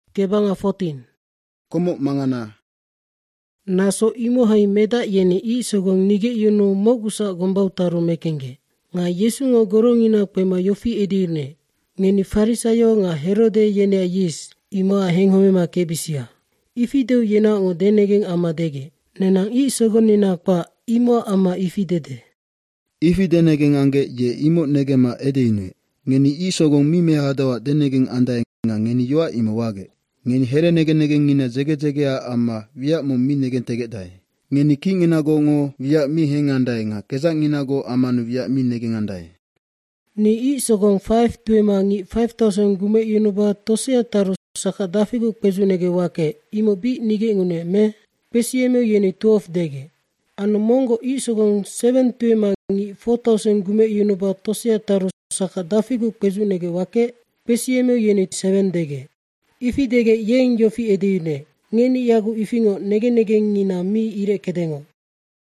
Kebanga 14. Komo mangana. Naso imo hai meda yeni I sogong nige yuno mogusa gombau taru mekenge. Nga Yesu ngo gorongina pema yofi edirne. Ngeni farisayo nga Herode yene ayis ima henghomema kebisia. Ifideu yena ngo denegeng ama dege. Nenang I sogonina pa imo ama ifidede. Ifidenegeng ange ye imo negema edeine. Ngeni I sogong mime hadawa denegeng andai nga ngeni yoa ima wage. Ngeni here negen ngina jege ama via mo mi negen tegedai. Ngeni king inago ngo via mi hengandai nga kezang inago amanu via mi negen andai. Ni I sogong 5 tuemangi 5,000 gume yunuba tosea taru saka dafigu pezunege wake imo bi nige ngune me pesieme yeni 12 dege. Anu mongo I sogong 7 tuemangi 4,000 gume yunuba tosea taru saka dafigu pezunege wake pesieme yeni 7 dege. Ifi dege yeng yofi edine ngeni yagu ifingo nege ngina mi ire kedengo.